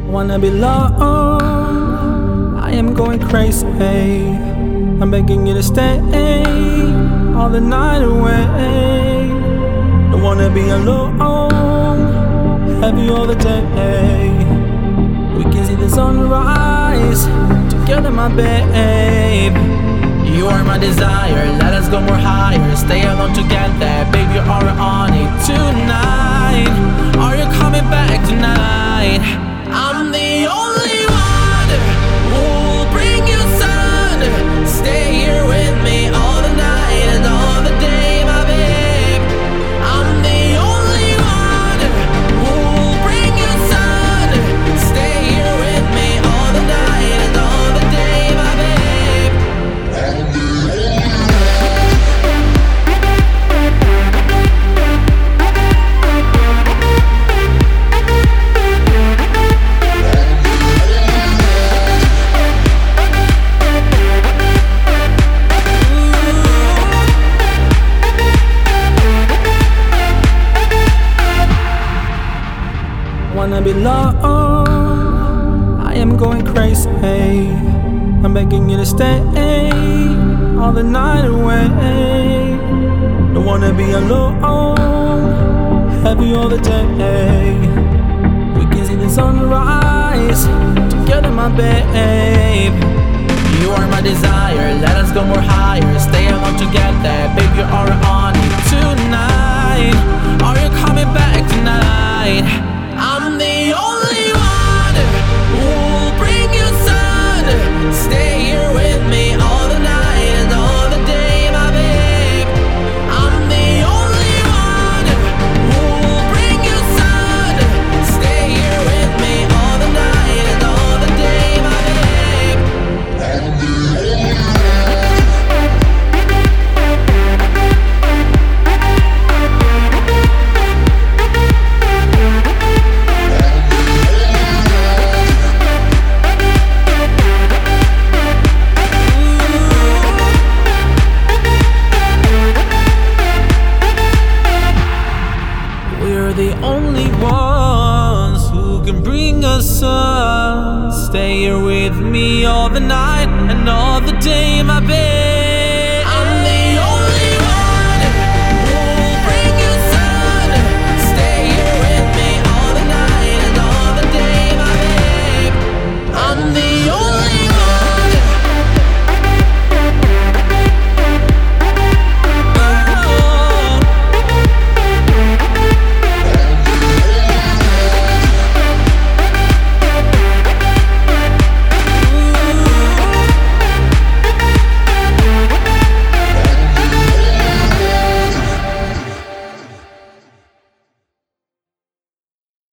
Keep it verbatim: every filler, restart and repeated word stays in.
Wanna be loved, I am going crazy. I'm begging you to stay all the night away. Don't wanna be alone, have you all the day. We can see the sunrise together, my babe. You are my desire, let us go more higher. Stay alone together, baby, you are on it tonight. Are you coming back tonight? I'm the only one who'll bring you sun. Stay here with me all the night and all the day, my babe. I'm the only one who'll bring you sun. Stay here with me all the night and all the day, my babe. Wanna be loved, I am going crazy. I'm begging you to stay all the night away. Don't wanna be alone, have you all the day. We can see the sunrise together, my babe. You are my desire, let us go more higher. Stay alone together, baby, you are on it tonight. Are you coming back tonight? I'm the only one who'll bring you sun. Stay here with me all the night and all the day, my babe. I'm the only one who'll bring you sun. Stay here with me all the night and all the day, my babe. We're the only ones who can bring us sun. Stay here with me all the night and all the day, my babe.